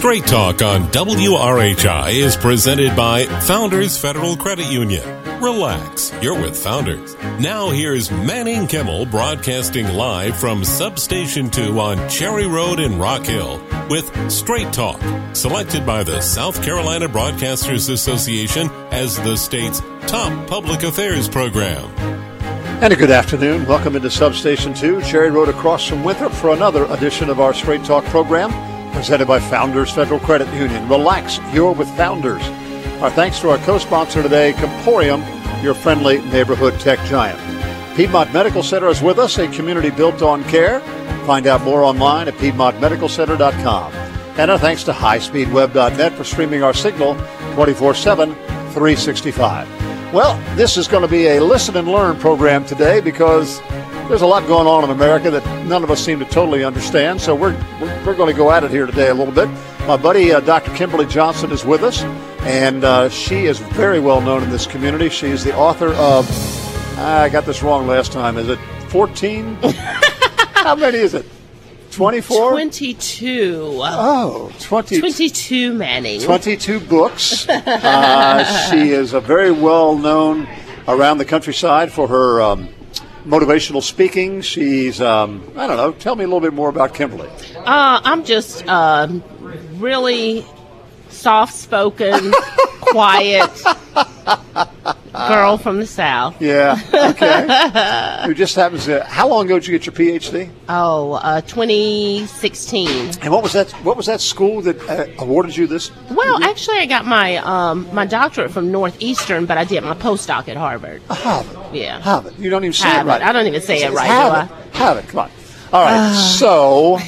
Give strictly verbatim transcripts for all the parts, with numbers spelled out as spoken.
Straight Talk on W R H I is presented by Founders Federal Credit Union. Relax, you're with Founders. Now here's Manning Kimmel broadcasting live from Substation two on Cherry Road in Rock Hill with Straight Talk, selected by the South Carolina Broadcasters Association as the state's top public affairs program. And a good afternoon. Welcome into Substation two, Cherry Road across from Winthrop for another edition of our Straight Talk program presented by Founders Federal Credit Union. Relax, you're with Founders. Our thanks to our co-sponsor today, Comporium, your friendly neighborhood tech giant. Piedmont Medical Center is with us, a community built on care. Find out more online at piedmont medical center dot com. And our thanks to high speed web dot net for streaming our signal twenty-four seven, three sixty-five. Well, this is going to be a listen and learn program today because there's a lot going on in America that none of us seem to totally understand. So we're we're, we're going to go at it here today a little bit. My buddy, uh, Doctor Kimberly Johnson, is with us, and uh, she is very well known in this community. She is the author of, I got this wrong last time, is it fourteen? How many is it? twenty-four? twenty-two. Oh, twenty. twenty-two, Manning. twenty-two books. Uh, she is a very well known around the countryside for her um, motivational speaking. She's, um, I don't know, tell me a little bit more about Kimberly. Uh, I'm just uh, really soft-spoken, quiet girl from the South. Yeah, okay. Who just happens to, how long ago did you get your P H D? Oh, uh, twenty sixteen. And what was that What was that school that uh, awarded you this? Well, actually, I got my um, my doctorate from Northeastern, but I did my postdoc at Harvard. Harvard. Yeah. Harvard. You don't even say Harvard. it right. I don't even say it right, Harvard. do I? Harvard, come on. All right, so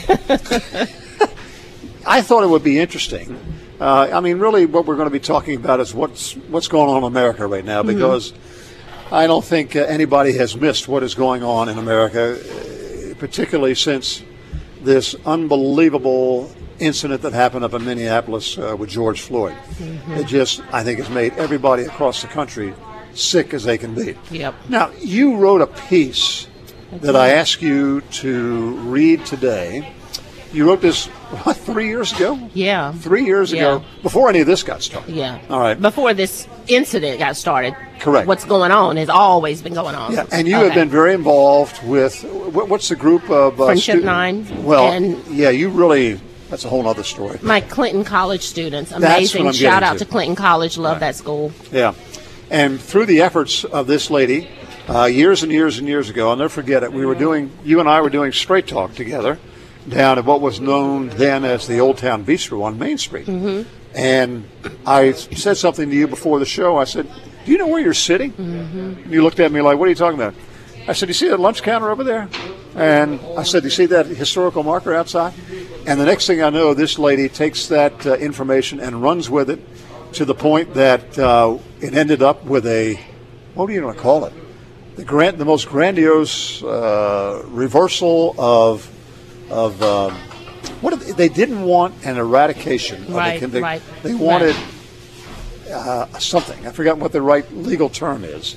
I thought it would be interesting. Uh, I mean, really, what we're going to be talking about is what's what's going on in America right now, because mm-hmm. I don't think uh, anybody has missed what is going on in America, uh, particularly since this unbelievable incident that happened up in Minneapolis uh, with George Floyd. Mm-hmm. It just, I think, has made everybody across the country sick as they can be. Yep. Now, you wrote a piece that I asked you to read today. You wrote this, what, three years ago? Yeah. Three years yeah. ago, before any of this got started. Yeah. All right. Before this incident got started. Correct. What's going on has always been going on. Yeah, and you okay. have been very involved with, what's the group of? Uh, Friendship stu- Nine. Well, and yeah, you really, that's a whole other story. My Clinton College students. That's Amazing. what I'm Shout out to. to Clinton College. Love right. that school. Yeah. And through the efforts of this lady, uh, years and years and years ago, I'll never forget it, we were doing, you and I were doing Straight Talk together down at what was known then as the Old Town Bistro on Main Street. Mm-hmm. And I said something to you before the show. I said, do you know where you're sitting? Mm-hmm. And you looked at me like, what are you talking about? I said, you see that lunch counter over there? And I said, you see that historical marker outside? And the next thing I know, this lady takes that uh, information and runs with it to the point that uh, it ended up with a, what do you want to call it? The grand, the most grandiose uh, reversal of Of um, what did they, they didn't want an eradication of right, the conviction. Right, they wanted right. uh, something. I forgot what the right legal term is.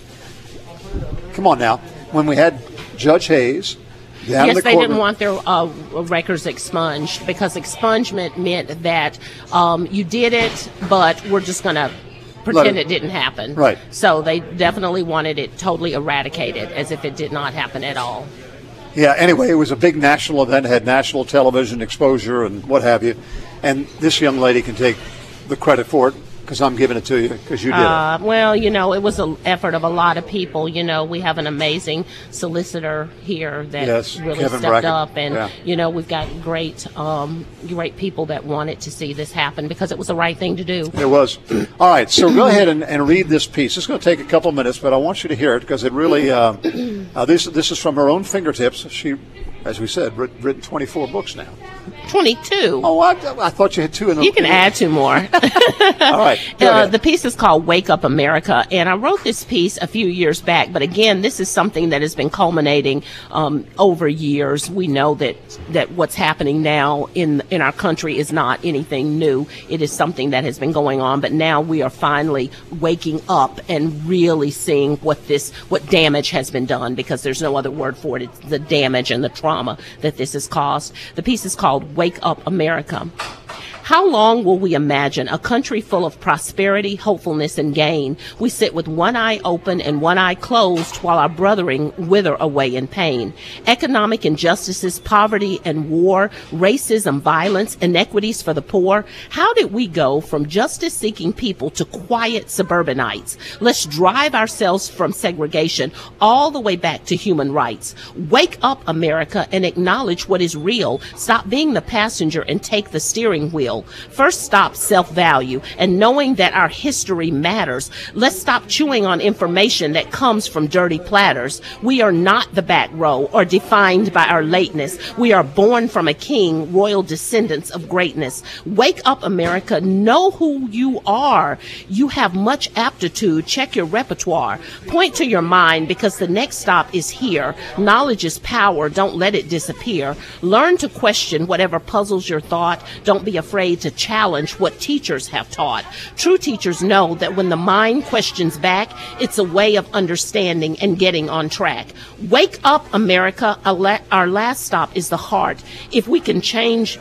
Come on now. When we had Judge Hayes down yes, in the they courtroom, didn't want their uh, records expunged because expungement meant that um, you did it, but we're just going to pretend it, it didn't happen. Right. So they definitely wanted it totally eradicated as if it did not happen at all. Yeah, anyway, it was a big national event, had national television exposure and what have you. And this young lady can take the credit for it because I'm giving it to you because you did uh, it. Well, you know, it was an effort of a lot of people. You know, we have an amazing solicitor here that yes, really Kevin stepped Brackett. up. And, yeah. you know, we've got great, um, great people that wanted to see this happen because it was the right thing to do. It was. All right, so go ahead and, and read this piece. It's going to take a couple minutes, but I want you to hear it because it really, uh, uh, this, this is from her own fingertips. She, as we said, writ, written twenty-four books now. twenty-two. Oh, I, I thought you had two in the You can add two more. All right. Uh, the piece is called Wake Up America, and I wrote this piece a few years back, but again, this is something that has been culminating um, over years. We know that, that what's happening now in in our country is not anything new. It is something that has been going on, but now we are finally waking up and really seeing what this, what damage has been done, because there's no other word for it. It's the damage and the trauma that this has caused. The piece is called Wake Up America. How long will we imagine a country full of prosperity, hopefulness, and gain? We sit with one eye open and one eye closed while our brothering wither away in pain. Economic injustices, poverty and war, racism, violence, inequities for the poor. How did we go from justice-seeking people to quiet suburbanites? Let's drive ourselves from segregation all the way back to human rights. Wake up, America, and acknowledge what is real. Stop being the passenger and take the steering wheel. First, stop self-value and knowing that our history matters. Let's stop chewing on information that comes from dirty platters. We are not the back row or defined by our lateness. We are born from a king, royal descendants of greatness. Wake up, America. Know who you are. You have much aptitude. Check your repertoire. Point to your mind because the next stop is here. Knowledge is power. Don't let it disappear. Learn to question whatever puzzles your thought. Don't be afraid to challenge what teachers have taught. True teachers know that when the mind questions back, it's a way of understanding and getting on track. Wake up, America. Our last stop is the heart. If we can change...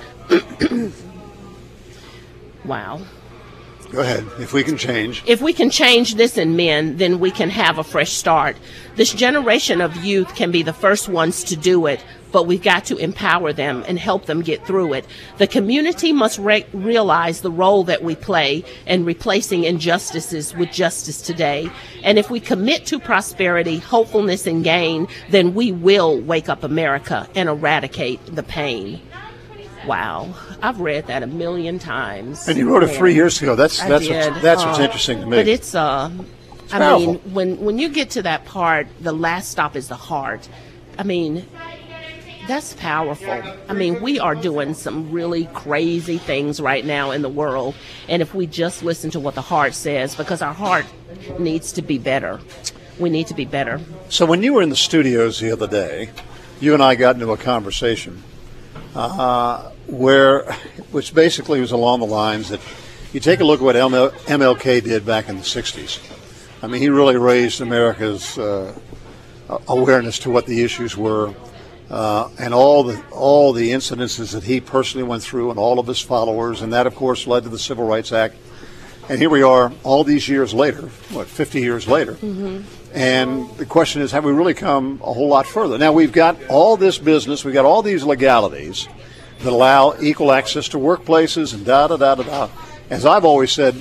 Wow. Go ahead. If we can change. If we can change this in men, then we can have a fresh start. This generation of youth can be the first ones to do it, but we've got to empower them and help them get through it. The community must re- realize the role that we play in replacing injustices with justice today. And if we commit to prosperity, hopefulness, and gain, then we will wake up America and eradicate the pain. Wow, I've read that a million times. And you wrote it three years ago. That's I that's did. what's, that's uh, what's interesting to me. But it's uh, it's I powerful. mean, when when you get to that part, the last stop is the heart. I mean, that's powerful. I mean, we are doing some really crazy things right now in the world, and if we just listen to what the heart says, because our heart needs to be better. We need to be better. So when you were in the studios the other day, you and I got into a conversation. Uh, where, which basically was along the lines that you take a look at what M L K did back in the sixties. I mean, he really raised America's uh, awareness to what the issues were, uh, and all the all the incidences that he personally went through, and all of his followers, and that, of course, led to the Civil Rights Act. And here we are, all these years later, what, fifty years later, mm-hmm. And the question is, have we really come a whole lot further? Now, we've got all this business, we've got all these legalities that allow equal access to workplaces and da-da-da-da-da. As I've always said,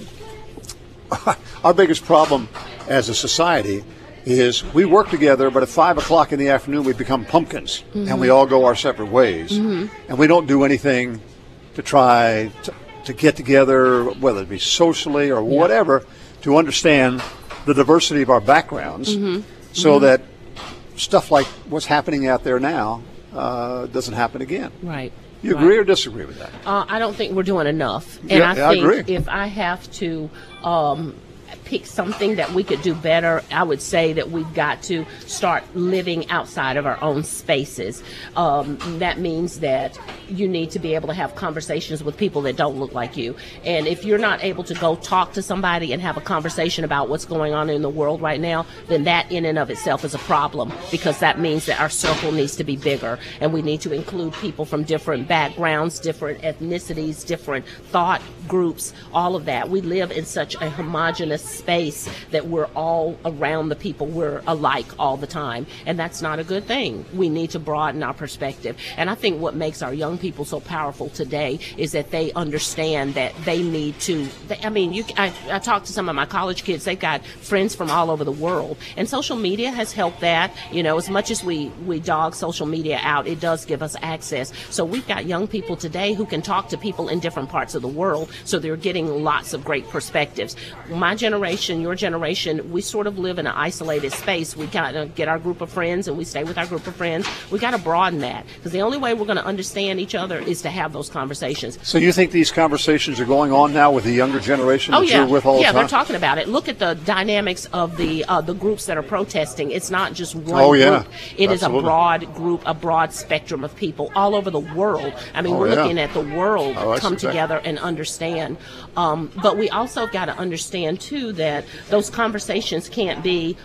our biggest problem as a society is we work together, but at five o'clock in the afternoon we become pumpkins, mm-hmm. and we all go our separate ways. Mm-hmm. And we don't do anything to try to, to get together, whether it be socially or yeah. whatever, to understand the diversity of our backgrounds, mm-hmm. so mm-hmm. that stuff like what's happening out there now uh, doesn't happen again. Right. You right. agree or disagree with that? Uh, I don't think we're doing enough. And yeah, I yeah, think I agree. if I have to um, pick something that we could do better, I would say that we've got to start living outside of our own spaces. Um, that means that you need to be able to have conversations with people that don't look like you. And if you're not able to go talk to somebody and have a conversation about what's going on in the world right now, then that in and of itself is a problem, because that means that our circle needs to be bigger, and we need to include people from different backgrounds, different ethnicities, different thought groups, all of that. We live in such a homogenous space that we're all around the people. We're alike all the time, and that's not a good thing. We need to broaden our perspective. And I think what makes our young people so powerful today is that they understand that they need to, they, I mean, you, I, I talked to some of my college kids. They've got friends from all over the world, and social media has helped that. You know, as much as we, we dog social media out, it does give us access. So we've got young people today who can talk to people in different parts of the world, so they're getting lots of great perspectives. My generation, your generation, we sort of live in an isolated space. We got to get our group of friends, and we stay with our group of friends. We got to broaden that, because the only way we're going to understand each other is to have those conversations. So you think these conversations are going on now with the younger generation oh, that yeah. you're with all yeah, the time? they're talking about it. Look at the dynamics of the uh, the groups that are protesting. It's not just one oh, yeah. group. It Absolutely. is a broad group, a broad spectrum of people all over the world. I mean, oh, we're yeah. looking at the world oh, come together and understand. Um, but we also got to understand, too, that those conversations can't be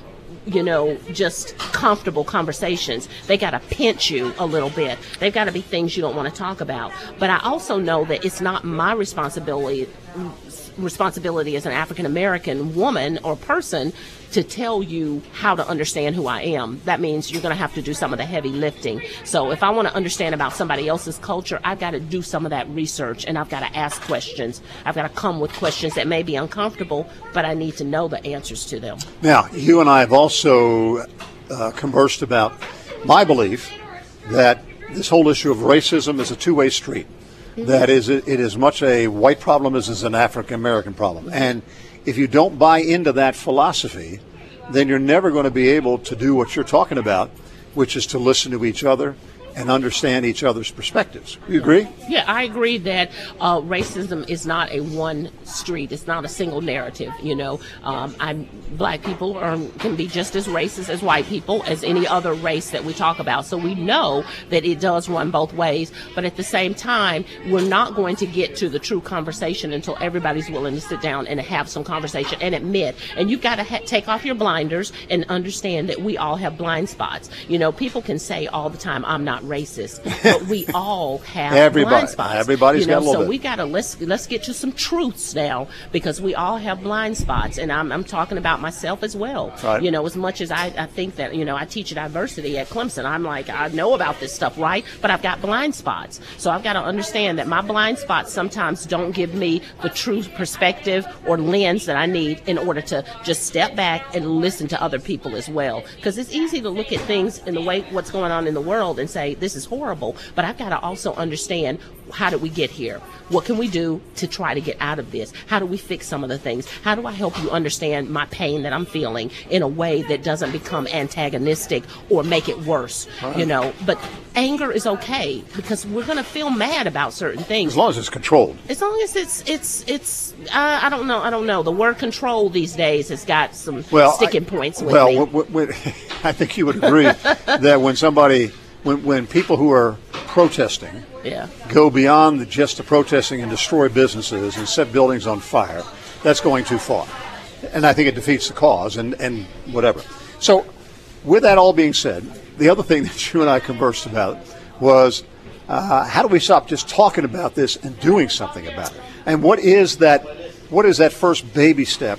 you know, just comfortable conversations. They got to pinch you a little bit. They've got to be things you don't want to talk about. But I also know that it's not my responsibility responsibility as an African American woman or person to tell you how to understand who I am. That means you're going to have to do some of the heavy lifting. So if I want to understand about somebody else's culture, I've got to do some of that research, and I've got to ask questions. I've got to come with questions that may be uncomfortable, but I need to know the answers to them. Now, you and I have also uh, conversed about my belief that this whole issue of racism is a two-way street. Mm-hmm. That is, it is as much a white problem as it's an African American problem. And if you don't buy into that philosophy, then you're never going to be able to do what you're talking about, which is to listen to each other and understand each other's perspectives. You agree? Yeah, I agree that uh, racism is not a one street. It's not a single narrative. You know, um, I'm, black people are, can be just as racist as white people, as any other race that we talk about. So we know that it does run both ways. But at the same time, we're not going to get to the true conversation until everybody's willing to sit down and have some conversation and admit. And you've got to ha- take off your blinders and understand that we all have blind spots. You know, people can say all the time, I'm not racist, but we all have Everybody, blind spots. Everybody's you know, got a little so bit. we gotta let's let's get to some truths now, because we all have blind spots, and I'm I'm talking about myself as well. Right. You know, as much as I, I think that, you know, I teach diversity at Clemson, I'm like, I know about this stuff, right? But I've got blind spots, so I've got to understand that my blind spots sometimes don't give me the true perspective or lens that I need in order to just step back and listen to other people as well. Because it's easy to look at things in the way what's going on in the world and say, this is horrible, but I've got to also understand, how did we get here? What can we do to try to get out of this? How do we fix some of the things? How do I help you understand my pain that I'm feeling in a way that doesn't become antagonistic or make it worse? Right. You know, but anger is okay, because we're going to feel mad about certain things. As long as it's controlled. As long as it's, it's, it's, uh, I don't know, I don't know. The word control these days has got some well, sticking I, points with well, me. Well, w- w- I think you would agree that when somebody, when, when people who are protesting yeah. go beyond the, just the protesting and destroy businesses and set buildings on fire, that's going too far. And I think it defeats the cause and, and whatever. So with that all being said, the other thing that you and I conversed about was uh, how do we stop just talking about this and doing something about it? And what is that, what is that first baby step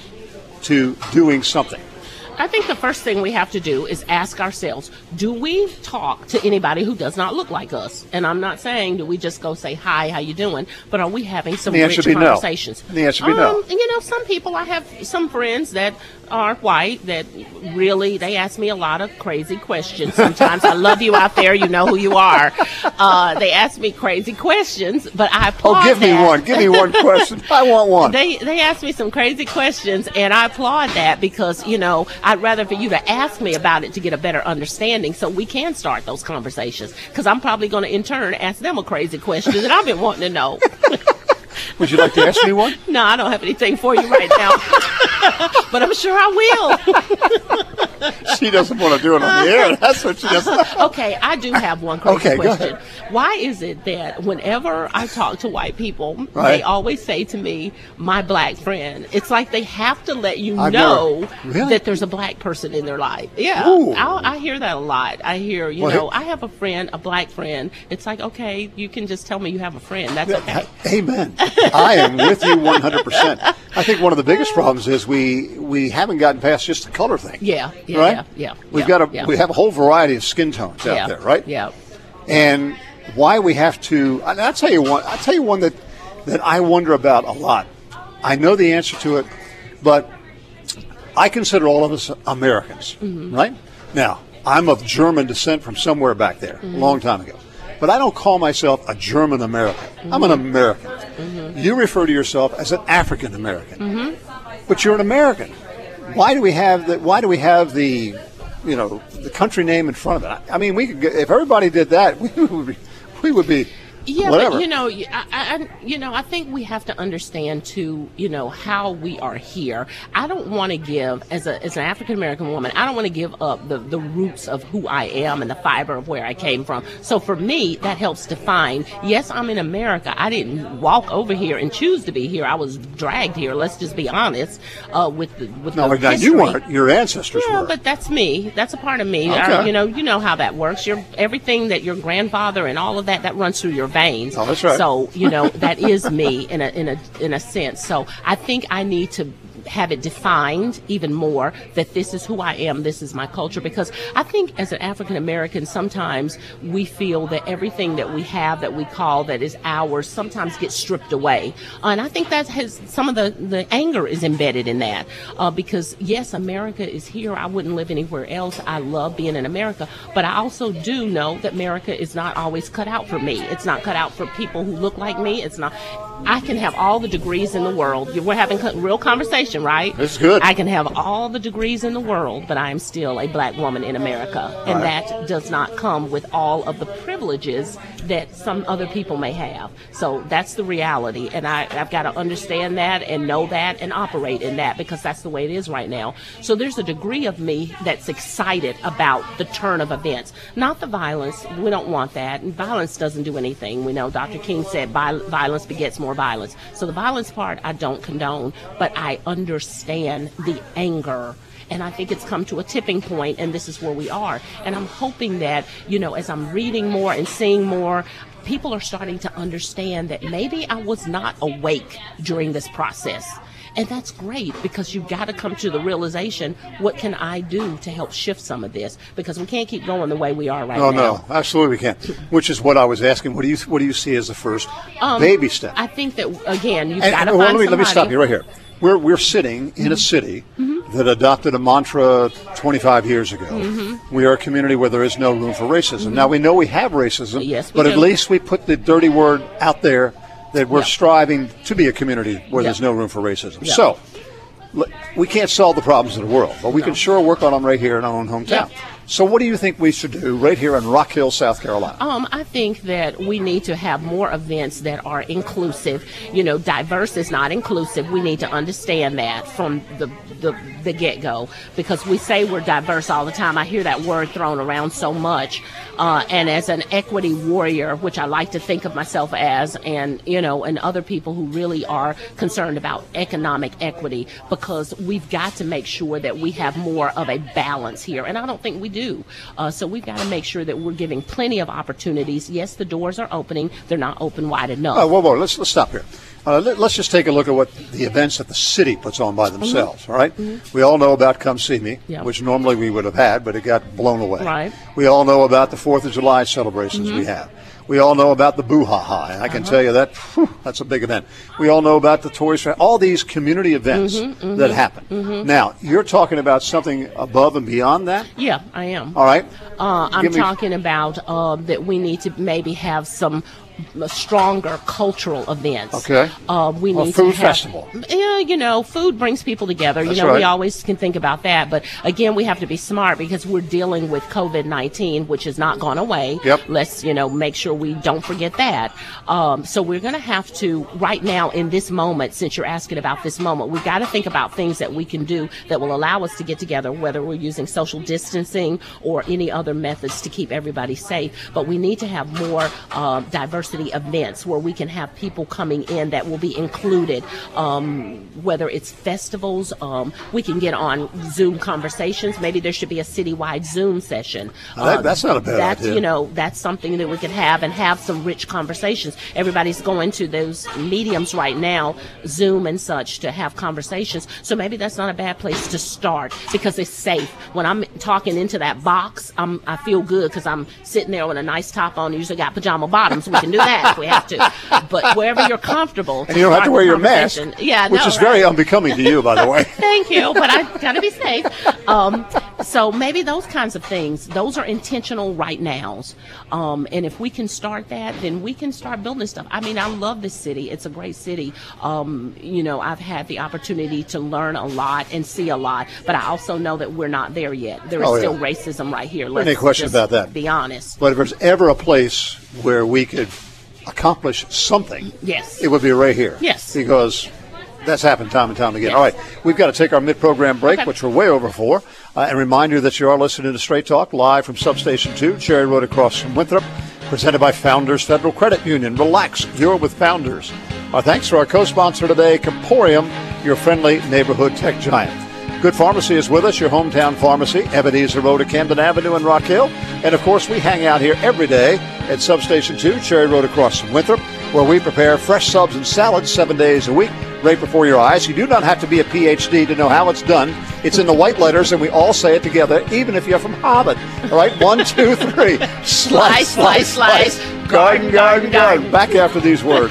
to doing something? I think the first thing we have to do is ask ourselves, do we talk to anybody who does not look like us? And I'm not saying do we just go say, hi, how you doing? But are we having some rich conversations? No. The answer um, be no. You know, some people, I have some friends that are white that really, they ask me a lot of crazy questions sometimes. I love you out there. You know who you are. Uh, they ask me crazy questions, but I applaud Oh, give that. me one. Give me one question. I want one. They, they ask me some crazy questions, and I applaud that, because, you know, I'd rather for you to ask me about it to get a better understanding so we can start those conversations, because I'm probably going to in turn ask them a crazy question that I've been wanting to know. Would you like to ask me one? No, I don't have anything for you right now, but I'm sure I will. She doesn't want to do it on the air. That's what she does. Okay, I do have one crazy okay, question. Why is it that whenever I talk to white people, right. they always say to me, my black friend? It's like they have to let you I've know never, really? that there's a black person in their life. Yeah, I'll, I hear that a lot. I hear, you well, know, I have a friend, a black friend. It's like, okay, you can just tell me you have a friend. That's okay. Amen. I am with you one hundred percent. I think one of the biggest problems is we we haven't gotten past just the color thing. Yeah, yeah, right? yeah, yeah. We've yeah, got a yeah. we have a whole variety of skin tones out yeah, there, right? Yeah. And why we have to, and I'll tell you one, I'll tell you one that, that I wonder about a lot. I know the answer to it, but I consider all of us Americans, mm-hmm. right? Now, I'm of German descent from somewhere back there, mm-hmm. a long time ago. But I don't call myself a German American. Mm-hmm. I'm an American. Mm-hmm. You refer to yourself as an African American. Mm-hmm. But you're an American. Why do we have the, why do we have the, you know, the country name in front of it? I mean, we could, if everybody did that, we would be, we would be Yeah, whatever. but you know, I, I, you know, I think we have to understand too, you know, how we are here. I don't want to give, as a as an African American woman, I don't want to give up the the roots of who I am and the fiber of where I came from. So for me, that helps define. Yes, I'm in America. I didn't walk over here and choose to be here. I was dragged here. Let's just be honest. Uh, with the with no, the now history. you weren't. Your ancestors Yeah, were. but that's me. That's a part of me. Okay. I, you know, you know how that works. Your everything that your grandfather and all of that that runs through your veins. Oh, that's right. So you know that is me in a in a in a sense. So I think I need to have it defined even more that this is who I am, this is my culture, because I think as an African American sometimes we feel that everything that we have that we call that is ours sometimes gets stripped away, uh, and I think that has some of the the anger is embedded in that, uh, because yes, America is here. I wouldn't live anywhere else. I love being in America, but I also do know that America is not always cut out for me. It's not cut out for people who look like me. It's not. I can have all the degrees in the world. We're having a real conversation, right? It's good. I can have all the degrees in the world, but I am still a black woman in America. And right. that does not come with all of the privileges that some other people may have. So that's the reality. And I, I've got to understand that and know that and operate in that, because that's the way it is right now. So there's a degree of me that's excited about the turn of events, not the violence. We don't want that. And violence doesn't do anything. We know Doctor King said violence begets more violence. So the violence part I don't condone, but I understand the anger. And I think it's come to a tipping point, and this is where we are. And I'm hoping that, you know, as I'm reading more and seeing more, people are starting to understand that maybe I was not awake during this process. And that's great, because you've got to come to the realization, what can I do to help shift some of this? Because we can't keep going the way we are right oh, now. No, absolutely we can't. Which is what I was asking. What do you what do you see as the first um, baby step? I think that, again, you've and, got to and, well, find let me, somebody. Let me stop you right here. We're, we're sitting in a city mm-hmm. that adopted a mantra twenty-five years ago. Mm-hmm. We are a community where there is no room for racism. Mm-hmm. Now, we know we have racism, yes, we but do. at least we put the dirty word out there that we're yep. striving to be a community where yep. there's no room for racism. Yep. So, we can't solve the problems of the world, but we no. can sure work on them right here in our own hometown. Yep. So what do you think we should do right here in Rock Hill, South Carolina? Um, I think that we need to have more events that are inclusive. You know, diverse is not inclusive. We need to understand that from the the, the get-go, because we say we're diverse all the time. I hear that word thrown around so much. Uh, and as an equity warrior, which I like to think of myself as, and, you know, and other people who really are concerned about economic equity, because we've got to make sure that we have more of a balance here. And I don't think we do. Uh, so we've got to make sure that we're giving plenty of opportunities. Yes, the doors are opening. They're not open wide enough. Oh, whoa, whoa, let's, let's stop here. Uh, let, let's just take a look at what the events that the city puts on by themselves, mm-hmm. all right? Mm-hmm. We all know about Come See Me, yep. which normally we would have had, but it got blown away. Right. We all know about the fourth of July celebrations mm-hmm. we have. We all know about the Boo-Ha-Ha, and I can uh-huh. tell you that whew, that's a big event. We all know about the Toys for all these community events mm-hmm, mm-hmm, that happen. Mm-hmm. Now, you're talking about something above and beyond that? Yeah, I am. All right. Uh, I'm Give me... talking about uh, that we need to maybe have some stronger cultural events. Okay. Uh, we well, need food to have, festival. Yeah, you know, food brings people together. That's you know, right. we always can think about that, but again, we have to be smart, because we're dealing with COVID nineteen, which has not gone away. Yep. Let's, you know, make sure we don't forget that. Um, so we're going to have to, right now in this moment, since you're asking about this moment, we've got to think about things that we can do that will allow us to get together, whether we're using social distancing or any other methods to keep everybody safe. But we need to have more uh, diversity events where we can have people coming in that will be included, um, whether it's festivals. Um, we can get on Zoom conversations. Maybe there should be a citywide Zoom session. Well, that, uh, that's not a bad that's, idea. You know, that's something that we could have and have some rich conversations. Everybody's going to those mediums right now, Zoom and such, to have conversations. So maybe that's not a bad place to start, because it's safe. When I'm talking into that box, I'm, I feel good because I'm sitting there with a nice top on. Usually got pajama bottoms. We can do that if we have to. But wherever you're comfortable. And you don't have to wear your mask, yeah, which no, is right? very unbecoming to you, by the way. Thank you, but I got to be safe. Um, so maybe those kinds of things, those are intentional right nows. Um, and if we can start that, then we can start building stuff. I mean, I love this city. It's a great city. Um, you know, I've had the opportunity to learn a lot and see a lot, but I also know that we're not there yet. There is oh, still yeah. racism right here. Let's Any question just about that? Be honest. But if there's ever a place where we could accomplish something, yes, it would be right here. Yes. Because that's happened time and time again. Yes. All right, we've got to take our mid-program break, okay. which we're way over for, uh, and remind you that you are listening to Straight Talk live from Substation two, Cherry Road across from Winthrop, presented by Founders Federal Credit Union. Relax, you're with Founders. Our thanks to our co-sponsor today, Comporium, your friendly neighborhood tech giant. Good Pharmacy is with us, your hometown pharmacy, Ebenezer Road at Camden Avenue in Rock Hill. And, of course, we hang out here every day at Substation two, Cherry Road across from Winthrop, where we prepare fresh subs and salads seven days a week right before your eyes. You do not have to be a P H D to know how it's done. It's in the white letters, and we all say it together, even if you're from Harvard. All right, one, two, three. Slice, slice, slice. Garden, garden, garden. Back after these words.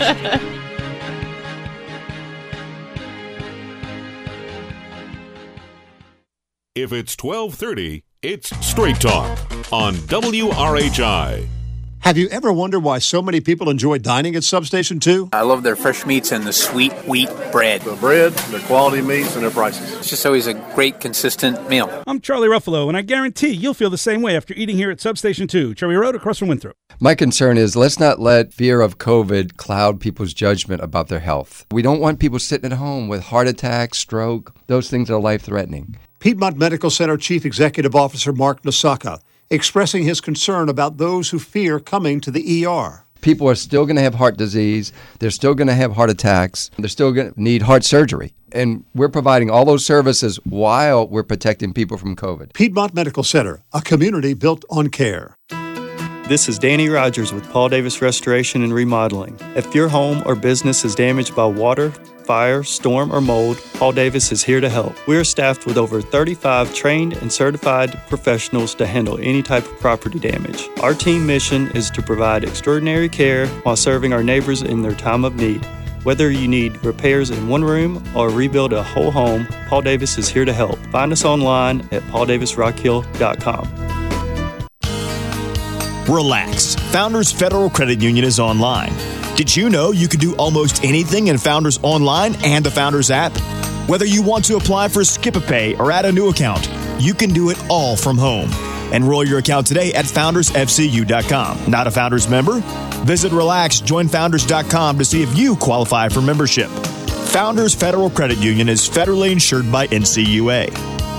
If it's twelve thirty, it's Straight Talk on W R H I. Have you ever wondered why so many people enjoy dining at Substation two? I love their fresh meats and the sweet wheat bread. The bread, the quality meats, and their prices. It's just always a great, consistent meal. I'm Charlie Ruffalo, and I guarantee you'll feel the same way after eating here at Substation two, Cherry Road across from Winthrop. My concern is let's not let fear of COVID cloud people's judgment about their health. We don't want people sitting at home with heart attacks, stroke. Those things are life-threatening. Piedmont Medical Center Chief Executive Officer Mark Nasaka expressing his concern about those who fear coming to the E R. People are still going to have heart disease. They're still going to have heart attacks. They're still going to need heart surgery. And we're providing all those services while we're protecting people from COVID. Piedmont Medical Center, a community built on care. This is Danny Rogers with Paul Davis Restoration and Remodeling. If your home or business is damaged by water, fire, storm, or mold, Paul Davis is here to help. We are staffed with over thirty-five trained and certified professionals to handle any type of property damage. Our team mission is to provide extraordinary care while serving our neighbors in their time of need. Whether you need repairs in one room or rebuild a whole home, Paul Davis is here to help. Find us online at paul davis rock hill dot com. Relax. Founders Federal Credit Union is online. Did you know you can do almost anything in Founders Online and the Founders app? Whether you want to apply for Skip-a-Pay or add a new account, you can do it all from home. Enroll your account today at founders f c u dot com. Not a Founders member? Visit relax join founders dot com to see if you qualify for membership. Founders Federal Credit Union is federally insured by N C U A.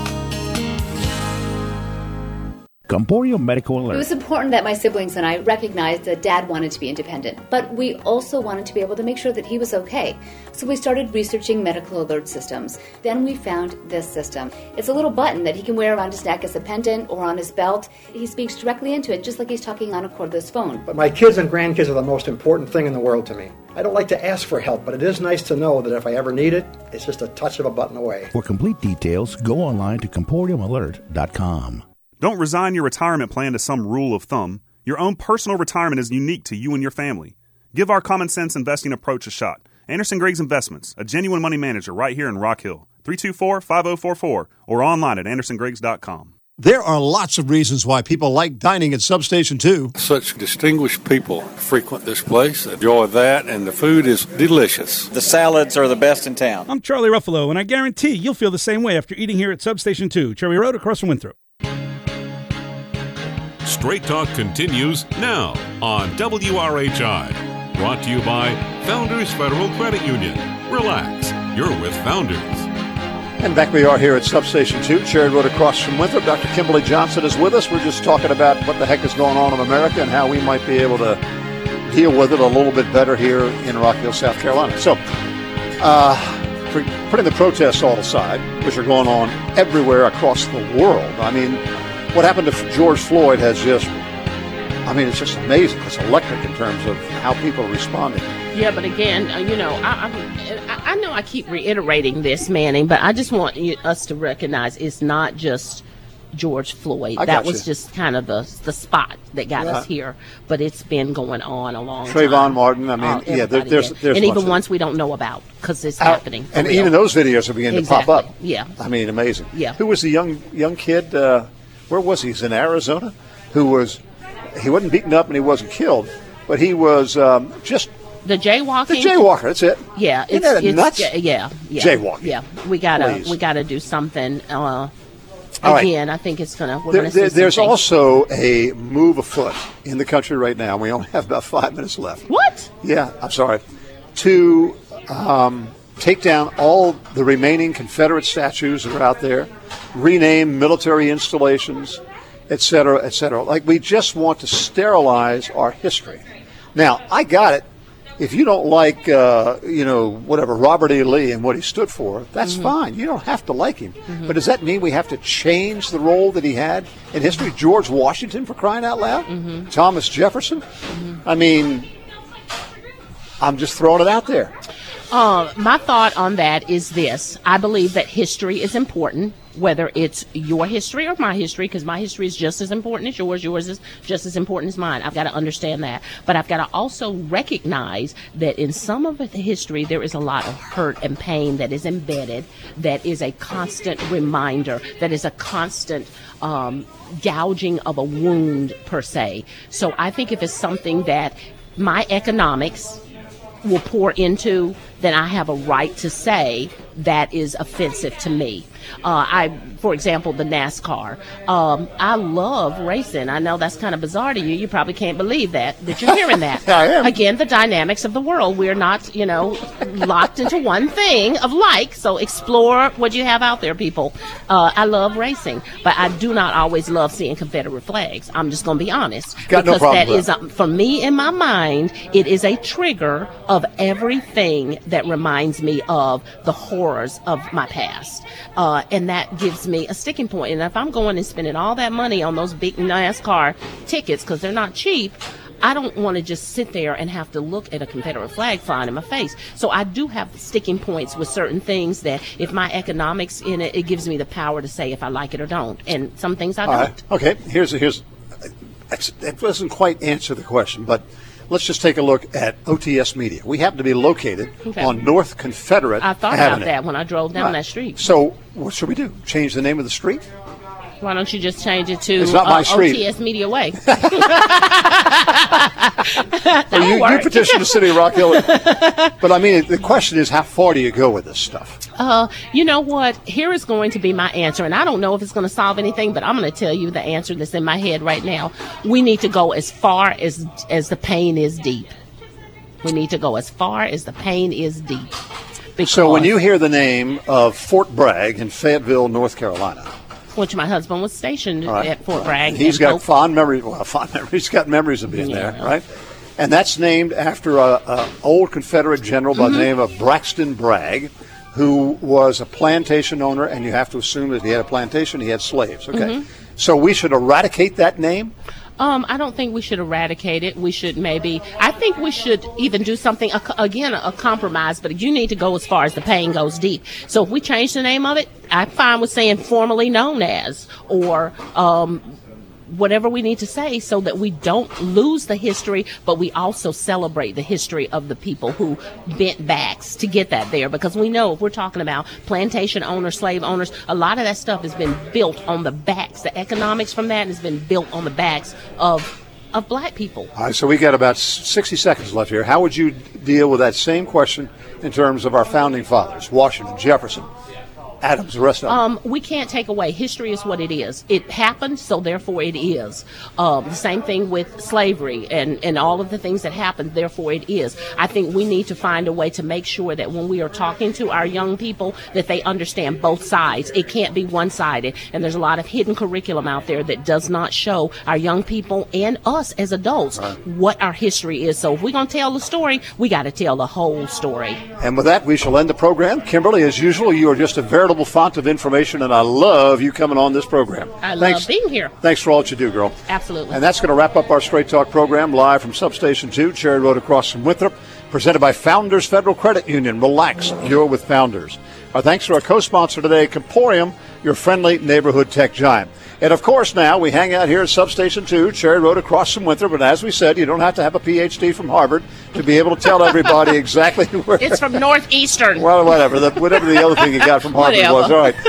Comporium Medical Alert. It was important that my siblings and I recognized that Dad wanted to be independent, but we also wanted to be able to make sure that he was okay. So we started researching medical alert systems. Then we found this system. It's a little button that he can wear around his neck as a pendant or on his belt. He speaks directly into it, just like he's talking on a cordless phone. But my kids and grandkids are the most important thing in the world to me. I don't like to ask for help, but it is nice to know that if I ever need it, it's just a touch of a button away. For complete details, go online to comporium alert dot com. Don't resign your retirement plan to some rule of thumb. Your own personal retirement is unique to you and your family. Give our common sense investing approach a shot. Anderson Griggs Investments, a genuine money manager right here in Rock Hill. three two four, five oh four four or online at anderson griggs dot com. There are lots of reasons why people like dining at Substation two. Such distinguished people frequent this place, enjoy that, and the food is delicious. The salads are the best in town. I'm Charlie Ruffalo, and I guarantee you'll feel the same way after eating here at Substation two, Cherry Road across from Winthrop. Straight Talk continues now on W R H I. Brought to you by Founders Federal Credit Union. Relax, you're with Founders. And back we are here at Substation two, Cherry Road across from Winthrop. Doctor Kimberly Johnson is with us. We're just talking about what the heck is going on in America and how we might be able to deal with it a little bit better here in Rock Hill, South Carolina. So, uh, for putting the protests all aside, which are going on everywhere across the world, I mean, what happened to George Floyd has just, I mean, it's just amazing. It's electric in terms of how people are responding. Yeah, but again, uh, you know, I, I I know I keep reiterating this, Manning, but I just want you, us to recognize it's not just George Floyd. I that got was you. just kind of the the spot that got Yeah. us here, but it's been going on a long Trayvon time. Martin, I mean, Uh, yeah, there, everybody there's, did. there's and lots even of- ones we don't know about because it's Out- happening. for And real. even those videos are beginning Exactly. to pop up. Yeah. I mean, amazing. Yeah. Who was the young young kid? Uh, where was he? He's in Arizona. Who was? He wasn't beaten up and he wasn't killed, but he was um, just The jaywalking. the jaywalker. That's it. Yeah, Isn't it's, that it's nuts? ja- yeah, yeah. Jaywalking. Yeah, we gotta Please. we gotta do something. Uh, All right. again, I think it's going to. There, there, there's something. also a move afoot in the country right now. We only have about five minutes left. What? Yeah, I'm sorry. To um, take down all the remaining Confederate statues that are out there, rename military installations, et cetera, et cetera. Like, we just want to sterilize our history. Now, I got it. If you don't like, uh, you know, whatever, Robert E. Lee and what he stood for, that's Mm-hmm. fine. You don't have to like him. But does that mean we have to change the role that he had in history? George Washington, for crying out loud? Mm-hmm. Thomas Jefferson? I mean, I'm just throwing it out there. Uh, my thought on that is this. I believe that history is important, whether it's your history or my history, because my history is just as important as yours. Yours is just as important as mine. I've got to understand that. But I've got to also recognize that in some of the history, there is a lot of hurt and pain that is embedded, that is a constant reminder, that is a constant um, gouging of a wound, per se. So I think if it's something that my economics will pour into, then I have a right to say that is offensive to me. Uh, I, for example, the NASCAR. Um, I love racing. I know that's kind of bizarre to you. You probably can't believe that, that you're hearing that. I am. Again, the dynamics of the world. We're not, you know, locked into one thing of like. So explore what you have out there, people. Uh, I love racing, but I do not always love seeing Confederate flags. I'm just going to be honest. Got no because problem that with is, that. a, for me, in my mind, it is a trigger of everything that reminds me of the horrors of my past. Uh, and that gives me a sticking point. And if I'm going and spending all that money on those big NASCAR tickets, because they're not cheap, I don't want to just sit there and have to look at a Confederate flag flying in my face. So I do have sticking points with certain things that if my economics in it, it gives me the power to say if I like it or don't. And some things I All don't. right. Okay, here's, here's, it doesn't quite answer the question, but let's just take a look at O T S Media. We happen to be located Okay. on North Confederate I thought Avenue. about that when I drove down Right. that street. So what should we do? Change the name of the street? Why don't you just change it to It's not my uh, street. O T S Media Way? Well, you, you petitioned the city of Rock Hill. But I mean, the question is, how far do you go with this stuff? Uh, you know what? Here is going to be my answer, and I don't know if it's going to solve anything, but I'm going to tell you the answer that's in my head right now. We need to go as far as as the pain is deep. We need to go as far as the pain is deep. So when Because- you hear the name of Fort Bragg in Fayetteville, North Carolina, which my husband was stationed all right, at Fort Bragg. he's and got both- fond memories. Well, fond memories. He's got memories of being Yeah. there, right? And that's named after a, a old Confederate general by the Mhm. name of Braxton Bragg, who was a plantation owner, and you have to assume that he had a plantation, he had slaves. Okay, Mhm. so we should eradicate that name. Um, I don't think we should eradicate it. We should maybe, I think we should even do something, a, again, a, a compromise, but you need to go as far as the pain goes deep. So if we change the name of it, I'm fine with saying formerly known as, or, um, whatever we need to say so that we don't lose the history, but we also celebrate the history of the people who bent backs to get that there. Because we know if we're talking about plantation owners, slave owners, a lot of that stuff has been built on the backs. The economics from that has been built on the backs of of black people. All right, so we got about sixty seconds left here. How would you deal with that same question in terms of our founding fathers, Washington, Jefferson, Adams, the rest of them? Um, we can't take away. History is what it is. It happened, so therefore it is. Um, the same thing with slavery and, and all of the things that happened, therefore it is. I think we need to find a way to make sure that when we are talking to our young people, that they understand both sides. It can't be one-sided. And there's a lot of hidden curriculum out there that does not show our young people and us as adults what our history is. So if we're going to tell the story, we got to tell the whole story. And with that, we shall end the program. Kimberly, as usual, you are just a veritable font of information, and I love you coming on this program. I love Thanks. being here. Thanks for all that you do, girl. Absolutely. And that's going to wrap up our Straight Talk program live from Substation two, Cherry Road across from Winthrop, presented by Founders Federal Credit Union. Relax, you're with Founders. Our thanks to our co-sponsor today, Comporium, your friendly neighborhood tech giant. And, of course, now we hang out here at Substation two, Cherry Road across from Winthrop. But as we said, you don't have to have a P H D from Harvard to be able to tell everybody exactly where. It's from Northeastern. Well, whatever. The, whatever the other thing you got from Harvard Whatever. was. All right.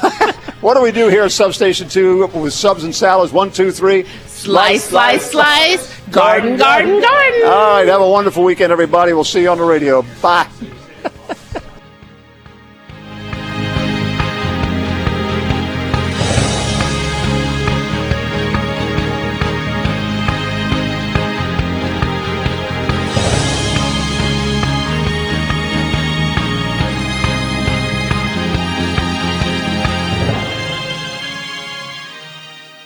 What do we do here at Substation two with subs and salads? One, two, three. Slice, slice, slice. Garden, garden, garden. All right. Have a wonderful weekend, everybody. We'll see you on the radio. Bye.